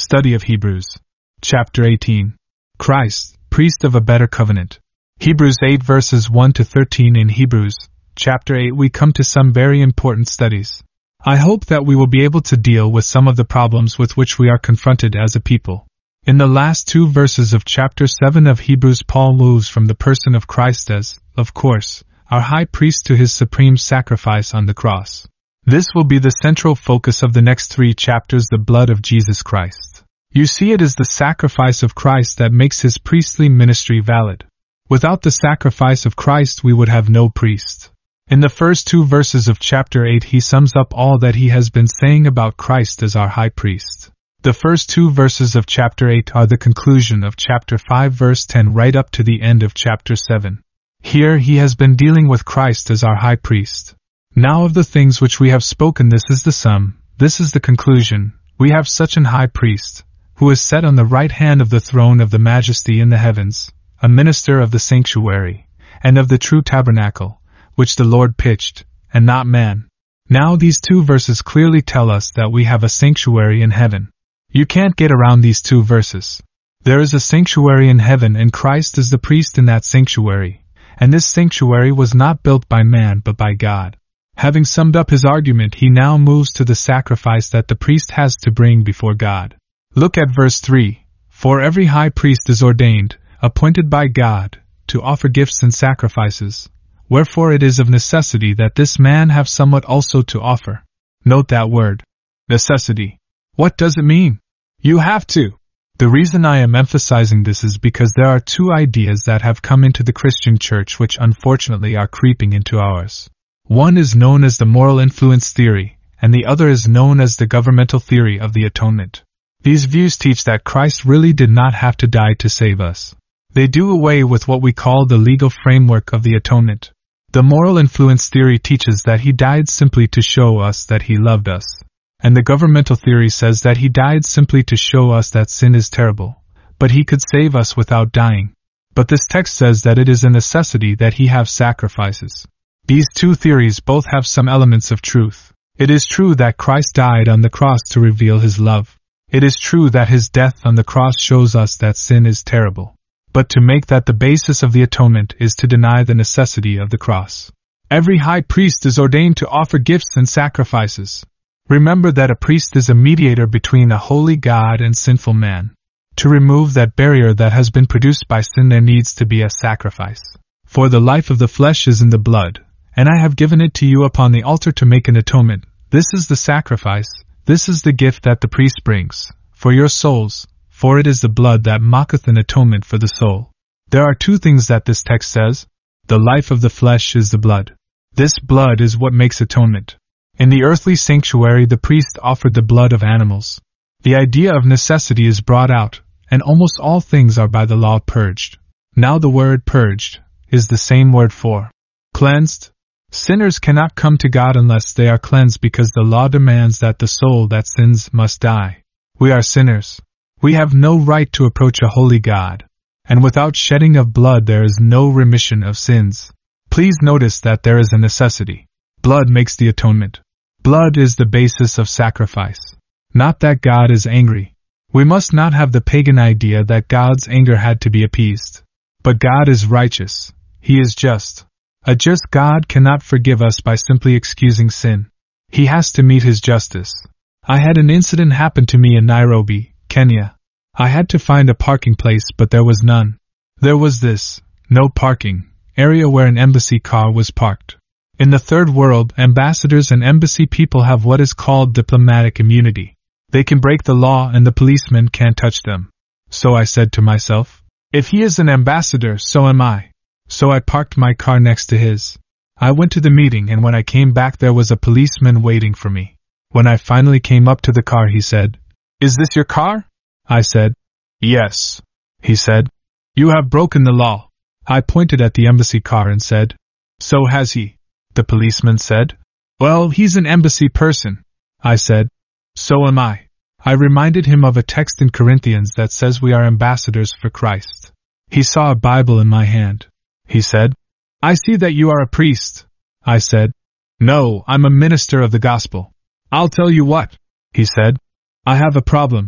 Study of Hebrews. Chapter 18. Christ, Priest of a Better Covenant. Hebrews 8 verses 1 to 13. In Hebrews, chapter 8 we come to some very important studies. I hope that we will be able to deal with some of the problems with which we are confronted as a people. In the last 2 verses of chapter 7 of Hebrews, Paul moves from the person of Christ as, of course, our high priest to his supreme sacrifice on the cross. This will be the central focus of the next 3 chapters, the blood of Jesus Christ. You see, it is the sacrifice of Christ that makes his priestly ministry valid. Without the sacrifice of Christ we would have no priest. In the first 2 verses of chapter 8 he sums up all that he has been saying about Christ as our high priest. The first 2 verses of chapter 8 are the conclusion of chapter 5 verse 10 right up to the end of chapter 7. Here he has been dealing with Christ as our high priest. Now of the things which we have spoken, this is the sum, this is the conclusion. We have such an high priest, who is set on the right hand of the throne of the majesty in the heavens, a minister of the sanctuary, and of the true tabernacle, which the Lord pitched, and not man. Now these 2 verses clearly tell us that we have a sanctuary in heaven. You can't get around these 2 verses. There is a sanctuary in heaven, and Christ is the priest in that sanctuary, and this sanctuary was not built by man but by God. Having summed up his argument, he now moves to the sacrifice that the priest has to bring before God. Look at verse 3. For every high priest is ordained, appointed by God, to offer gifts and sacrifices. Wherefore it is of necessity that this man have somewhat also to offer. Note that word. Necessity. What does it mean? You have to. The reason I am emphasizing this is because there are 2 ideas that have come into the Christian church which unfortunately are creeping into ours. One is known as the moral influence theory, and the other is known as the governmental theory of the atonement. These views teach that Christ really did not have to die to save us. They do away with what we call the legal framework of the atonement. The moral influence theory teaches that he died simply to show us that he loved us. And the governmental theory says that he died simply to show us that sin is terrible, but he could save us without dying. But this text says that it is a necessity that he have sacrifices. These 2 theories both have some elements of truth. It is true that Christ died on the cross to reveal his love. It is true that his death on the cross shows us that sin is terrible. But to make that the basis of the atonement is to deny the necessity of the cross. Every high priest is ordained to offer gifts and sacrifices. Remember that a priest is a mediator between a holy God and sinful man. To remove that barrier that has been produced by sin, there needs to be a sacrifice. For the life of the flesh is in the blood, and I have given it to you upon the altar to make an atonement. This is the sacrifice, this is the gift that the priest brings, for your souls, for it is the blood that maketh an atonement for the soul. There are 2 things that this text says. The life of the flesh is the blood. This blood is what makes atonement. In the earthly sanctuary the priest offered the blood of animals. The idea of necessity is brought out, and almost all things are by the law purged. Now the word purged is the same word for cleansed. Sinners cannot come to God unless they are cleansed, because the law demands that the soul that sins must die. We are sinners. We have no right to approach a holy God. And without shedding of blood there is no remission of sins. Please notice that there is a necessity. Blood makes the atonement. Blood is the basis of sacrifice. Not that God is angry. We must not have the pagan idea that God's anger had to be appeased. But God is righteous. He is just. A just God cannot forgive us by simply excusing sin. He has to meet his justice. I had an incident happen to me in Nairobi, Kenya. I had to find a parking place, but there was none. There was this no parking area where an embassy car was parked. In the third world, ambassadors and embassy people have what is called diplomatic immunity. They can break the law and the policeman can't touch them. So I said to myself, if he is an ambassador, so am I. So I parked my car next to his. I went to the meeting, and when I came back there was a policeman waiting for me. When I finally came up to the car he said, "Is this your car?" I said, "Yes." He said, "You have broken the law." I pointed at the embassy car and said, "So has he." The policeman said, "Well, he's an embassy person." I said, "So am I." I reminded him of a text in Corinthians that says we are ambassadors for Christ. He saw a Bible in my hand. He said, "I see that you are a priest." I said, "No, I'm a minister of the gospel." "I'll tell you what," he said. "I have a problem.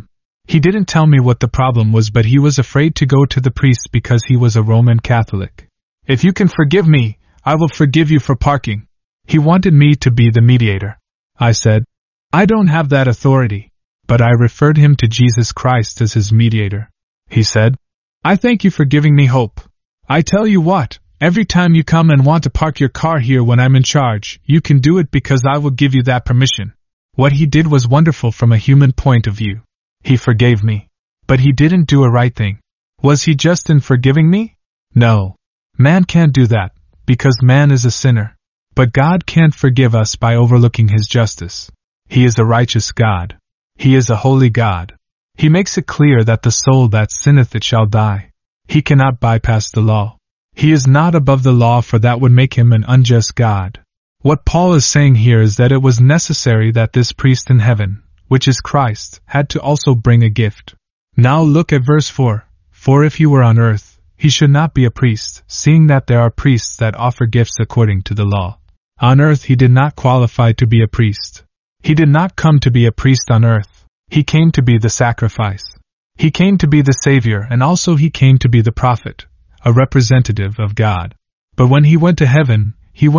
He didn't tell me what the problem was, but he was afraid to go to the priest because he was a Roman Catholic. If you can forgive me, I will forgive you for parking. He wanted me to be the mediator. I said, I don't have that authority. But I referred him to Jesus Christ as his mediator. He said, I thank you for giving me hope. I tell you what, every time you come and want to park your car here when I'm in charge, you can do it because I will give you that permission. What he did was wonderful from a human point of view. He forgave me. But he didn't do a right thing. Was he just in forgiving me? No. Man can't do that, because man is a sinner. But God can't forgive us by overlooking his justice. He is a righteous God. He is a holy God. He makes it clear that the soul that sinneth it shall die. He cannot bypass the law. He is not above the law, for that would make him an unjust God. What Paul is saying here is that it was necessary that this priest in heaven, which is Christ, had to also bring a gift. Now look at verse 4. For if he were on earth, he should not be a priest, seeing that there are priests that offer gifts according to the law. On earth he did not qualify to be a priest. He did not come to be a priest on earth. He came to be the sacrifice. He came to be the Savior, and also he came to be the prophet, a representative of God. But when he went to heaven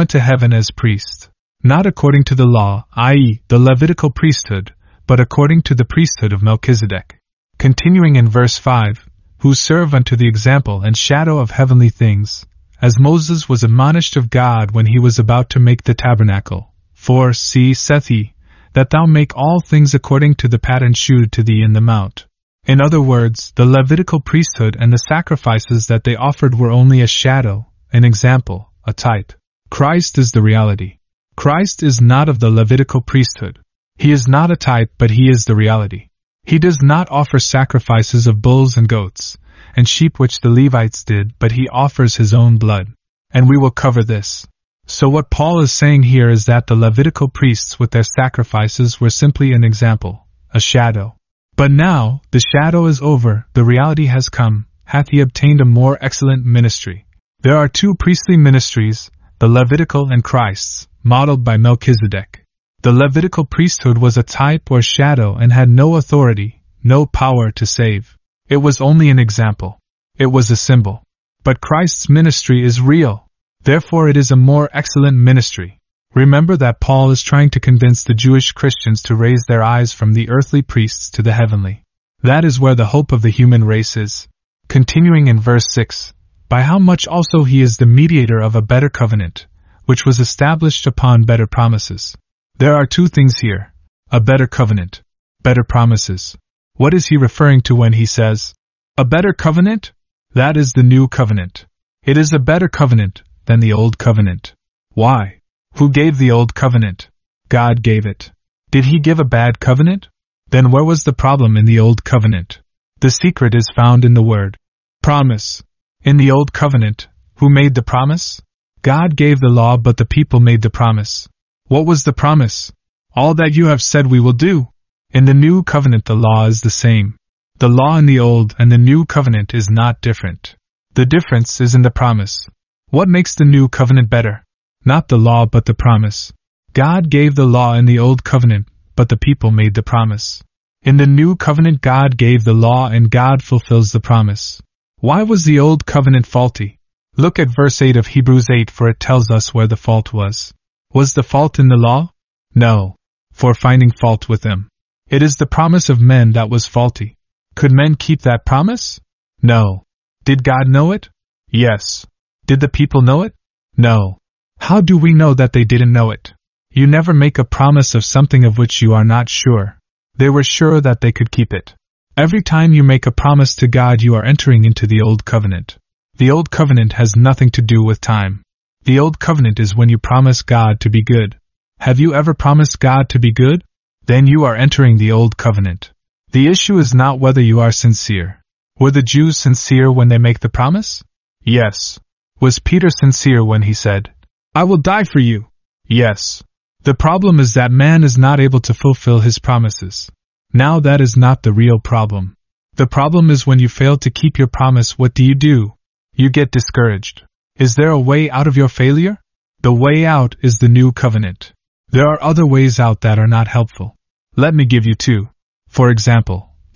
as priest. Not according to the law, i.e., the Levitical priesthood, but according to the priesthood of Melchizedek. Continuing in verse 5, who serve unto the example and shadow of heavenly things, as Moses was admonished of God when he was about to make the tabernacle. For, see, saith he, that thou make all things according to the pattern shewed to thee in the mount. In other words, the Levitical priesthood and the sacrifices that they offered were only a shadow, an example, a type. Christ is the reality. Christ is not of the Levitical priesthood. He is not a type, but he is the reality. He does not offer sacrifices of bulls and goats, and sheep which the Levites did, but he offers his own blood. And we will cover this. So what Paul is saying here is that the Levitical priests with their sacrifices were simply an example, a shadow. But now, the shadow is over, the reality has come, hath he obtained a more excellent ministry. There are two priestly ministries, the Levitical and Christ's, modeled by Melchizedek. The Levitical priesthood was a type or shadow and had no authority, no power to save. It was only an example. It was a symbol. But Christ's ministry is real. Therefore it is a more excellent ministry. Remember that Paul is trying to convince the Jewish Christians to raise their eyes from the earthly priests to the heavenly. That is where the hope of the human race is. Continuing in verse 6, by how much also he is the mediator of a better covenant, which was established upon better promises. There are two things here. A better covenant. Better promises. What is he referring to when he says, a better covenant? That is the new covenant. It is a better covenant than the old covenant. Why? Who gave the old covenant? God gave it. Did he give a bad covenant? Then where was the problem in the old covenant? The secret is found in the word promise. In the old covenant, who made the promise? God gave the law, but the people made the promise. What was the promise? All that you have said we will do. In the new covenant the law is the same. The law in the old and the new covenant is not different. The difference is in the promise. What makes the new covenant better? Not the law but the promise. God gave the law in the old covenant, but the people made the promise. In the new covenant God gave the law and God fulfills the promise. Why was the old covenant faulty? Look at verse 8 of Hebrews 8, for it tells us where the fault was. Was the fault in the law? No. For finding fault with them. It is the promise of men that was faulty. Could men keep that promise? No. Did God know it? Yes. Did the people know it? No. How do we know that they didn't know it? You never make a promise of something of which you are not sure. They were sure that they could keep it. Every time you make a promise to God, you are entering into the old covenant. The old covenant has nothing to do with time. The old covenant is when you promise God to be good. Have you ever promised God to be good? Then you are entering the old covenant. The issue is not whether you are sincere. Were the Jews sincere when they make the promise? Yes. Was Peter sincere when he said, I will die for you? Yes. The problem is that man is not able to fulfill his promises. Now that is not the real problem. The problem is when you fail to keep your promise, what do? You get discouraged. Is there a way out of your failure? The way out is the new covenant. There are other ways out that are not helpful. Let me give you two. For example,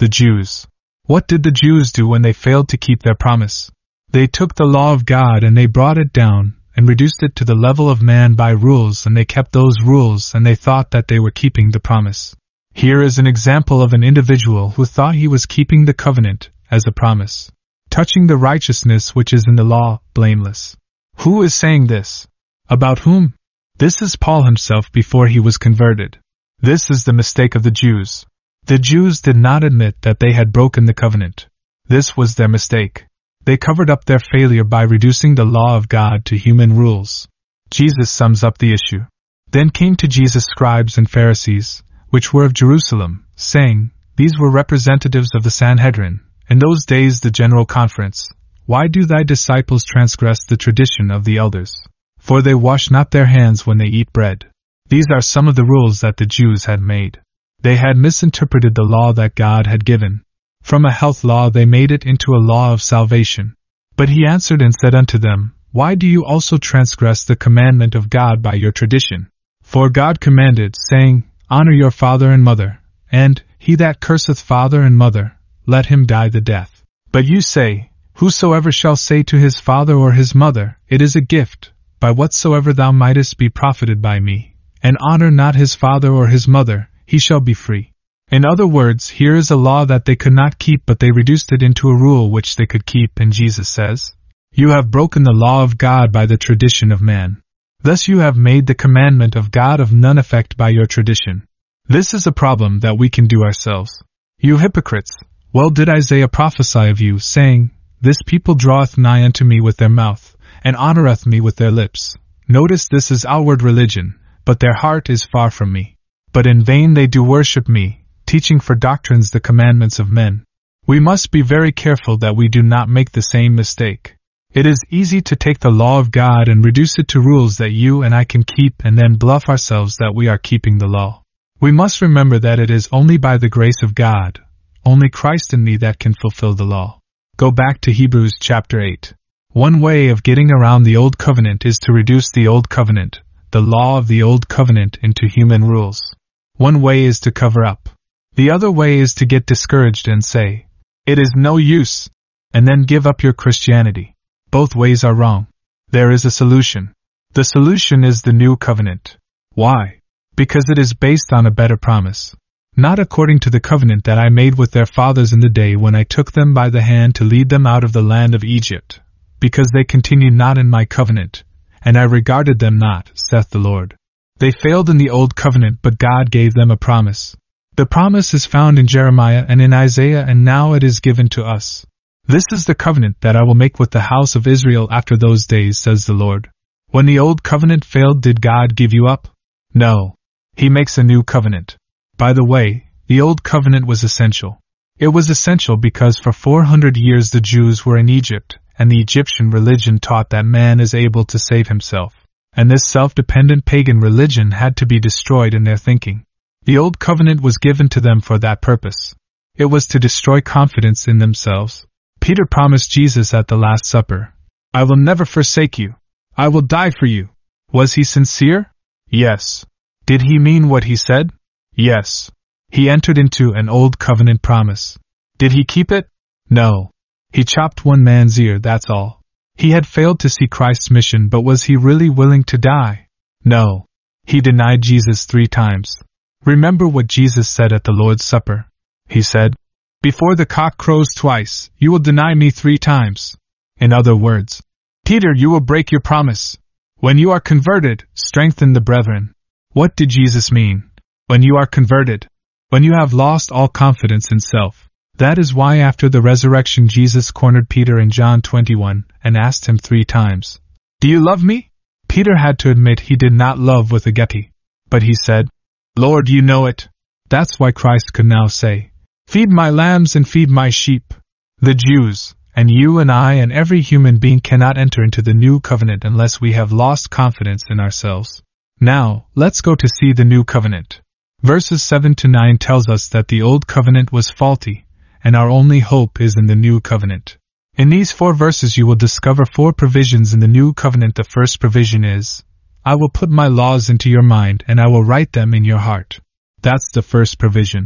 The Jews. What did the Jews do when they failed to keep their promise? They took the law of God and they brought it down and reduced it to the level of man by rules, and they kept those rules and they thought that they were keeping the promise. Here is an example of an individual who thought he was keeping the covenant as a promise. Touching the righteousness which is in the law, blameless. Who is saying this? About whom? This is Paul himself before he was converted. This is the mistake of the Jews. The Jews did not admit that they had broken the covenant. This was their mistake. They covered up their failure by reducing the law of God to human rules. Jesus sums up the issue. Then came to Jesus scribes and Pharisees, which were of Jerusalem, saying, These were representatives of the Sanhedrin, in those days the general conference. Why do thy disciples transgress the tradition of the elders? For they wash not their hands when they eat bread. These are some of the rules that the Jews had made. They had misinterpreted the law that God had given. From a health law they made it into a law of salvation. But he answered and said unto them, Why do you also transgress the commandment of God by your tradition? For God commanded, saying, Honor your father and mother, and, he that curseth father and mother, let him die the death. But you say, Whosoever shall say to his father or his mother, It is a gift, by whatsoever thou mightest be profited by me, and honor not his father or his mother, he shall be free. In other words, here is a law that they could not keep, but they reduced it into a rule which they could keep, and Jesus says, You have broken the law of God by the tradition of man. Thus you have made the commandment of God of none effect by your tradition. This is a problem that we can do ourselves. You hypocrites! Well did Isaiah prophesy of you, saying, This people draweth nigh unto me with their mouth, and honoureth me with their lips. Notice this is outward religion, but their heart is far from me. But in vain they do worship me, teaching for doctrines the commandments of men. We must be very careful that we do not make the same mistake. It is easy to take the law of God and reduce it to rules that you and I can keep and then bluff ourselves that we are keeping the law. We must remember that it is only by the grace of God, only Christ in me, that can fulfill the law. Go back to Hebrews chapter 8. One way of getting around the Old Covenant is to reduce the Old Covenant, the law of the Old Covenant, into human rules. One way is to cover up. The other way is to get discouraged and say, It is no use, and then give up your Christianity. Both ways are wrong. There is a solution. The solution is the New Covenant. Why? Because it is based on a better promise. Not according to the covenant that I made with their fathers in the day when I took them by the hand to lead them out of the land of Egypt, because they continued not in my covenant, and I regarded them not, saith the Lord. They failed in the old covenant, but God gave them a promise. The promise is found in Jeremiah and in Isaiah, and now it is given to us. This is the covenant that I will make with the house of Israel after those days, says the Lord. When the old covenant failed, did God give you up? No. He makes a new covenant. By the way, the old covenant was essential. It was essential because for 400 years the Jews were in Egypt, and the Egyptian religion taught that man is able to save himself. And this self-dependent pagan religion had to be destroyed in their thinking. The old covenant was given to them for that purpose. It was to destroy confidence in themselves. Peter promised Jesus at the Last Supper, I will never forsake you. I will die for you. Was he sincere? Yes. Did he mean what he said? Yes. He entered into an old covenant promise. Did he keep it? No. He chopped one man's ear, that's all. He had failed to see Christ's mission, but was he really willing to die? No. He denied Jesus 3 times. Remember what Jesus said at the Lord's Supper. He said, Before the cock crows twice, you will deny me 3 times. In other words, Peter, you will break your promise. When you are converted, strengthen the brethren. What did Jesus mean? When you are converted. When you have lost all confidence in self. That is why after the resurrection Jesus cornered Peter in John 21 and asked him 3 times, Do you love me? Peter had to admit he did not love with agape. But he said, Lord, you know it. That's why Christ could now say, Feed my lambs and feed my sheep. The Jews, and you and I and every human being cannot enter into the new covenant unless we have lost confidence in ourselves. Now, let's go to see the new covenant. Verses 7 to 9 tells us that the old covenant was faulty, and our only hope is in the new covenant. In these 4 verses you will discover 4 provisions in the new covenant. The first provision is, I will put my laws into your mind and I will write them in your heart. That's the first provision.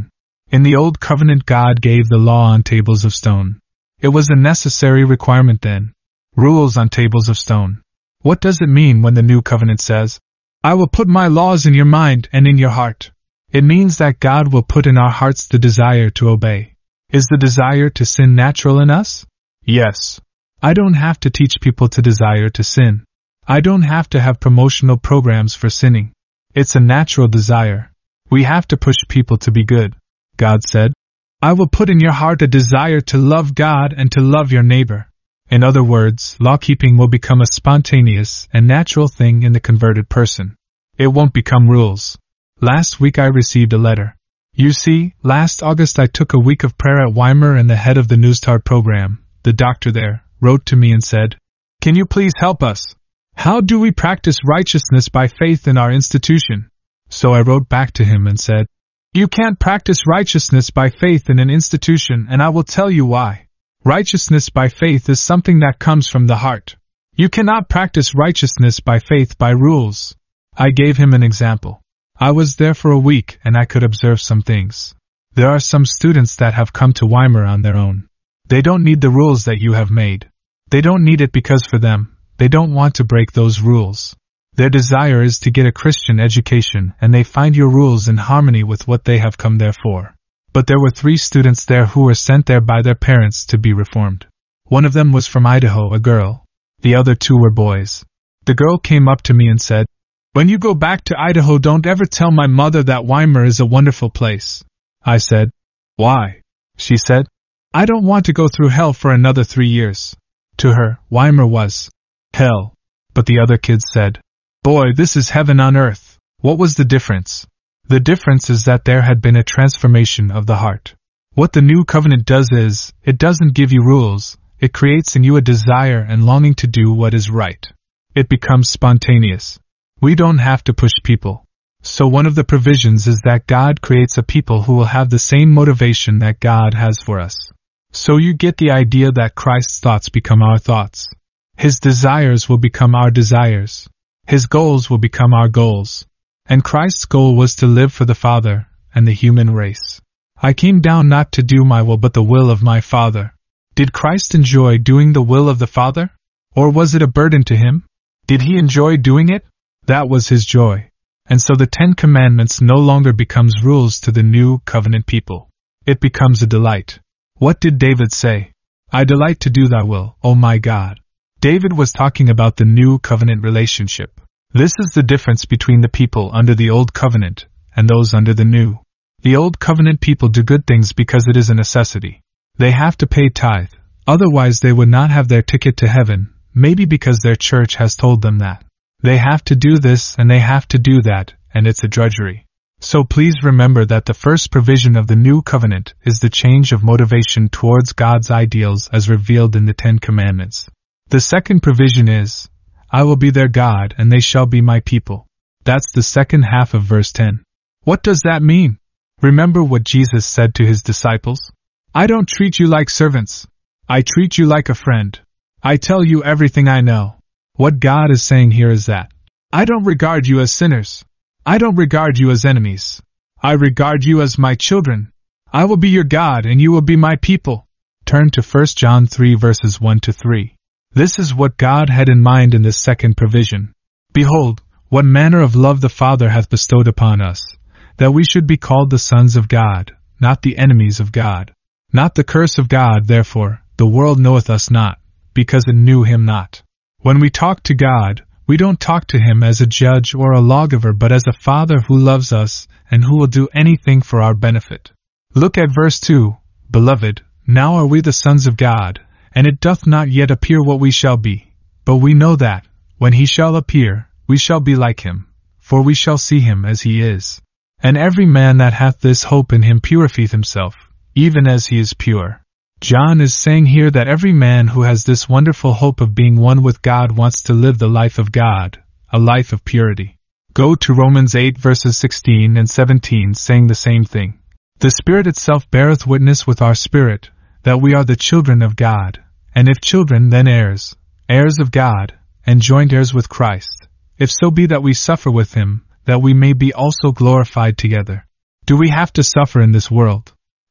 In the Old Covenant, God gave the law on tables of stone. It was a necessary requirement then. Rules on tables of stone. What does it mean when the New Covenant says, "I will put my laws in your mind and in your heart"? It means that God will put in our hearts the desire to obey. Is the desire to sin natural in us? Yes. I don't have to teach people to desire to sin. I don't have to have promotional programs for sinning. It's a natural desire. We have to push people to be good. God said, "I will put in your heart a desire to love God and to love your neighbor." In other words, law-keeping will become a spontaneous and natural thing in the converted person. It won't become rules. Last week I received a letter. You see, last August I took a week of prayer at Weimar, and the head of the Neustart program, the doctor there, wrote to me and said, "Can you please help us? How do we practice righteousness by faith in our institution?" So I wrote back to him and said, "You can't practice righteousness by faith in an institution, and I will tell you why. Righteousness by faith is something that comes from the heart. You cannot practice righteousness by faith by rules." I gave him an example. I was there for a week and I could observe some things. There are some students that have come to Weimar on their own. They don't need the rules that you have made. They don't need it because for them, they don't want to break those rules. Their desire is to get a Christian education, and they find your rules in harmony with what they have come there for. But there were 3 students there who were sent there by their parents to be reformed. One of them was from Idaho, a girl. The other 2 were boys. The girl came up to me and said, "When you go back to Idaho, don't ever tell my mother that Weimar is a wonderful place." I said, "Why?" She said, "I don't want to go through hell for another 3 years. To her, Weimar was hell. But the other kids said, "Boy, this is heaven on earth." What was the difference? The difference is that there had been a transformation of the heart. What the New Covenant does is, it doesn't give you rules, it creates in you a desire and longing to do what is right. It becomes spontaneous. We don't have to push people. So one of the provisions is that God creates a people who will have the same motivation that God has for us. So you get the idea that Christ's thoughts become our thoughts. His desires will become our desires. His goals will become our goals. And Christ's goal was to live for the Father and the human race. I came down not to do my will but the will of my Father. Did Christ enjoy doing the will of the Father? Or was it a burden to him? Did he enjoy doing it? That was his joy. And so the 10 Commandments no longer becomes rules to the New Covenant people. It becomes a delight. What did David say? "I delight to do thy will, O my God." David was talking about the New Covenant relationship. This is the difference between the people under the Old Covenant and those under the New. The Old Covenant people do good things because it is a necessity. They have to pay tithe, otherwise they would not have their ticket to heaven, maybe because their church has told them that. They have to do this and they have to do that, and it's a drudgery. So please remember that the first provision of the New Covenant is the change of motivation towards God's ideals as revealed in the 10 Commandments. The second provision is, "I will be their God and they shall be my people." That's the second half of verse 10. What does that mean? Remember what Jesus said to his disciples? "I don't treat you like servants. I treat you like a friend. I tell you everything I know." What God is saying here is that, I don't regard you as sinners. I don't regard you as enemies. I regard you as my children. I will be your God and you will be my people. Turn to 1 John 3 verses 1 to 3. This is what God had in mind in this second provision. "Behold, what manner of love the Father hath bestowed upon us, that we should be called the sons of God, not the enemies of God. Not the curse of God, therefore, the world knoweth us not, because it knew him not." When we talk to God, we don't talk to him as a judge or a lawgiver but as a Father who loves us and who will do anything for our benefit. Look at verse 2, "Beloved, now are we the sons of God, and it doth not yet appear what we shall be. But we know that, when he shall appear, we shall be like him, for we shall see him as he is. And every man that hath this hope in him purifieth himself, even as he is pure." John is saying here that every man who has this wonderful hope of being one with God wants to live the life of God, a life of purity. Go to Romans 8 verses 16 and 17 saying the same thing. "The Spirit itself beareth witness with our spirit, that we are the children of God, and if children then heirs, heirs of God, and joint heirs with Christ, if so be that we suffer with him, that we may be also glorified together." Do we have to suffer in this world?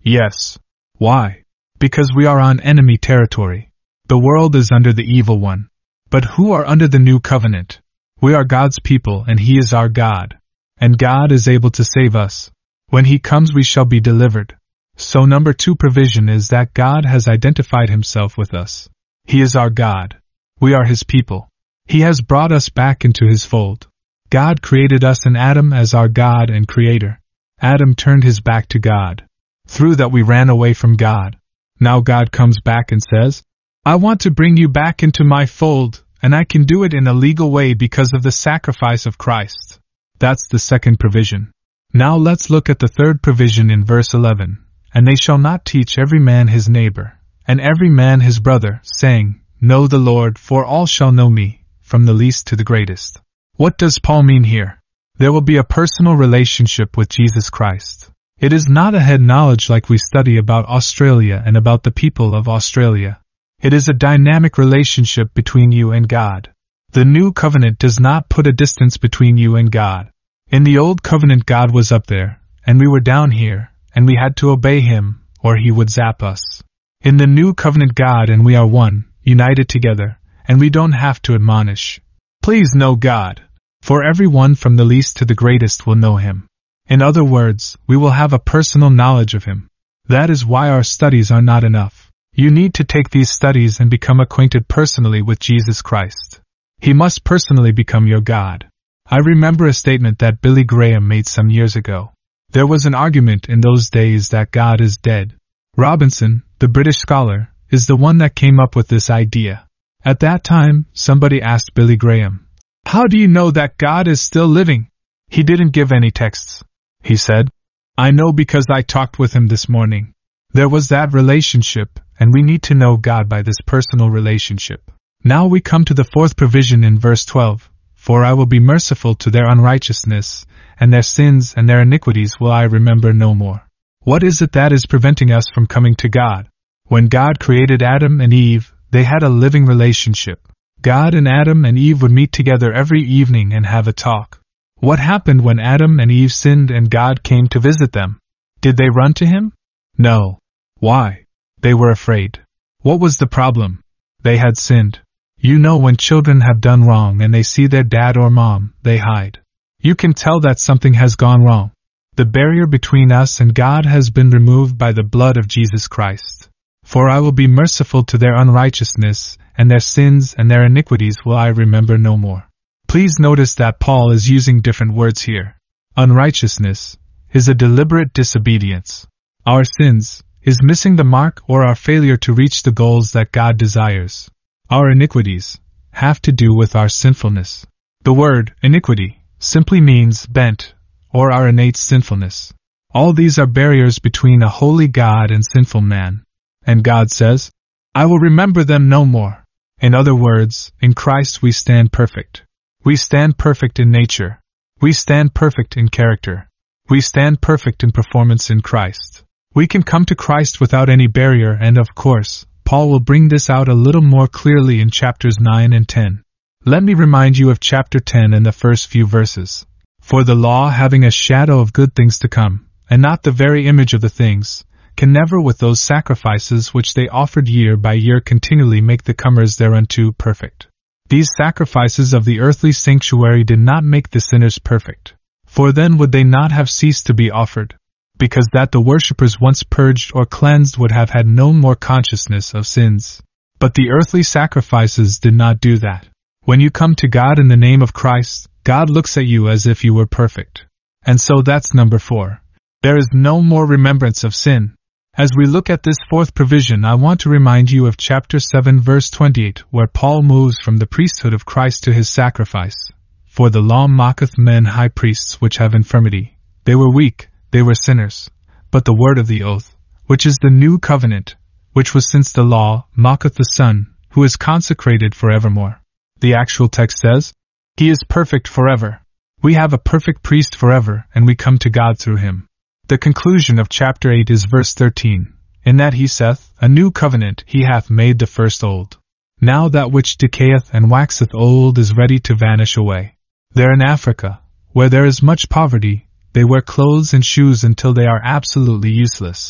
Yes. Why? Because we are on enemy territory. The world is under the evil one. But who are under the new covenant? We are God's people and He is our God. And God is able to save us. When He comes we shall be delivered. So number 2 provision is that God has identified Himself with us. He is our God. We are His people. He has brought us back into His fold. God created us in Adam as our God and Creator. Adam turned his back to God. Through that we ran away from God. Now God comes back and says, I want to bring you back into my fold, and I can do it in a legal way because of the sacrifice of Christ. That's the second provision. Now let's look at the third provision in verse 11. And they shall not teach every man his neighbor, and every man his brother, saying, Know the Lord, for all shall know me, from the least to the greatest. What does Paul mean here? There will be a personal relationship with Jesus Christ. It is not a head knowledge like we study about Australia and about the people of Australia. It is a dynamic relationship between you and God. The new covenant does not put a distance between you and God. In the old covenant God was up there, and we were down here, and we had to obey Him, or He would zap us. In the new covenant God and we are one, united together, and we don't have to admonish. Please know God. For everyone from the least to the greatest will know Him. In other words, we will have a personal knowledge of Him. That is why our studies are not enough. You need to take these studies and become acquainted personally with Jesus Christ. He must personally become your God. I remember a statement that Billy Graham made some years ago. There was an argument in those days that God is dead. Robinson, the British scholar, is the one that came up with this idea. At that time, somebody asked Billy Graham, How do you know that God is still living? He didn't give any texts. He said, I know because I talked with Him this morning. There was that relationship, and we need to know God by this personal relationship. Now we come to the fourth provision in verse 12. For I will be merciful to their unrighteousness, and their sins and their iniquities will I remember no more. What is it that is preventing us from coming to God? When God created Adam and Eve, they had a living relationship. God and Adam and Eve would meet together every evening and have a talk. What happened when Adam and Eve sinned and God came to visit them? Did they run to Him? No. Why? They were afraid. What was the problem? They had sinned. You know, when children have done wrong and they see their dad or mom, they hide. You can tell that something has gone wrong. The barrier between us and God has been removed by the blood of Jesus Christ. For I will be merciful to their unrighteousness, and their sins and their iniquities will I remember no more. Please notice that Paul is using different words here. Unrighteousness is a deliberate disobedience. Our sins is missing the mark or our failure to reach the goals that God desires. Our iniquities have to do with our sinfulness. The word iniquity simply means bent, or our innate sinfulness. All these are barriers between a holy God and sinful man. And God says, I will remember them no more. In other words, in Christ we stand perfect. We stand perfect in nature. We stand perfect in character. We stand perfect in performance in Christ. We can come to Christ without any barrier, and of course, Paul will bring this out a little more clearly in chapters 9 and 10. Let me remind you of chapter 10 and the first few verses. For the law, having a shadow of good things to come, and not the very image of the things, can never with those sacrifices which they offered year by year continually make the comers thereunto perfect. These sacrifices of the earthly sanctuary did not make the sinners perfect. For then would they not have ceased to be offered, because that the worshippers once purged or cleansed would have had no more consciousness of sins. But the earthly sacrifices did not do that. When you come to God in the name of Christ, God looks at you as if you were perfect. And so that's number 4. There is no more remembrance of sin. As we look at this fourth provision, I want to remind you of chapter 7 verse 28, where Paul moves from the priesthood of Christ to His sacrifice. For the law mocketh men high priests which have infirmity. They were weak, they were sinners. But the word of the oath, which is the new covenant, which was since the law, mocketh the Son, who is consecrated forevermore. The actual text says, He is perfect forever. We have a perfect priest forever, and we come to God through Him. The conclusion of chapter 8 is verse 13, in that He saith, A new covenant He hath made the first old. Now that which decayeth and waxeth old is ready to vanish away. There in Africa, where there is much poverty, they wear clothes and shoes until they are absolutely useless.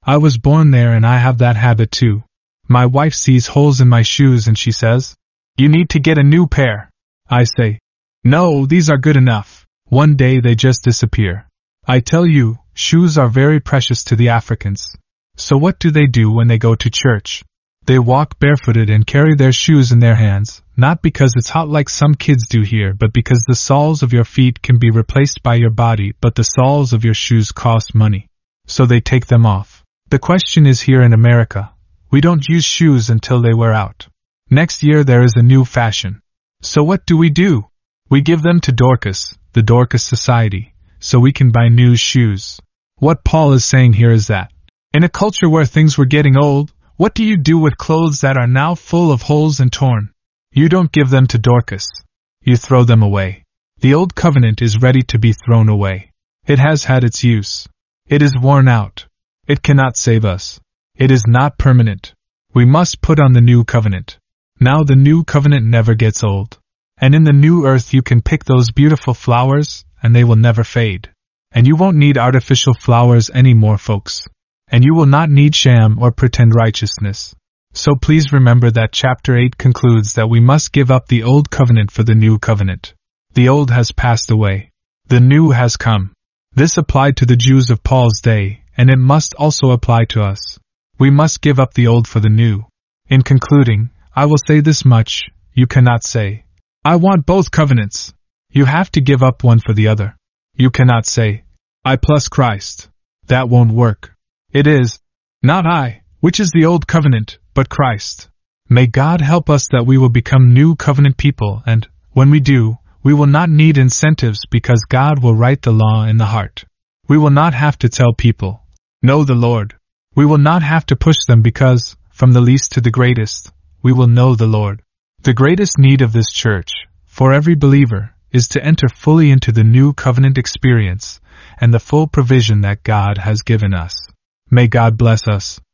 I was born there and I have that habit too. My wife sees holes in my shoes and she says, "You need to get a new pair." I say, "No, these are good enough." One day they just disappear. I tell you, shoes are very precious to the Africans. So what do they do when they go to church? They walk barefooted and carry their shoes in their hands, not because it's hot like some kids do here, but because the soles of your feet can be replaced by your body, but the soles of your shoes cost money. So they take them off. The question is, here in America, we don't use shoes until they wear out. Next year there is a new fashion. So what do? We give them to Dorcas, the Dorcas Society, so we can buy new shoes. What Paul is saying here is that, in a culture where things were getting old, what do you do with clothes that are now full of holes and torn? You don't give them to Dorcas. You throw them away. The old covenant is ready to be thrown away. It has had its use. It is worn out. It cannot save us. It is not permanent. We must put on the new covenant. Now the new covenant never gets old. And in the new earth you can pick those beautiful flowers, and they will never fade. And you won't need artificial flowers anymore, folks. And you will not need sham or pretend righteousness. So please remember that chapter 8 concludes that we must give up the old covenant for the new covenant. The old has passed away. The new has come. This applied to the Jews of Paul's day, and it must also apply to us. We must give up the old for the new. In concluding, I will say this much: you cannot say, "I want both covenants." You have to give up one for the other. You cannot say, "I plus Christ." That won't work. It is, not I, which is the old covenant, but Christ. May God help us that we will become new covenant people, and, when we do, we will not need incentives because God will write the law in the heart. We will not have to tell people, "Know the Lord." We will not have to push them because, from the least to the greatest, we will know the Lord. The greatest need of this church, for every believer, is to enter fully into the new covenant experience and the full provision that God has given us. May God bless us.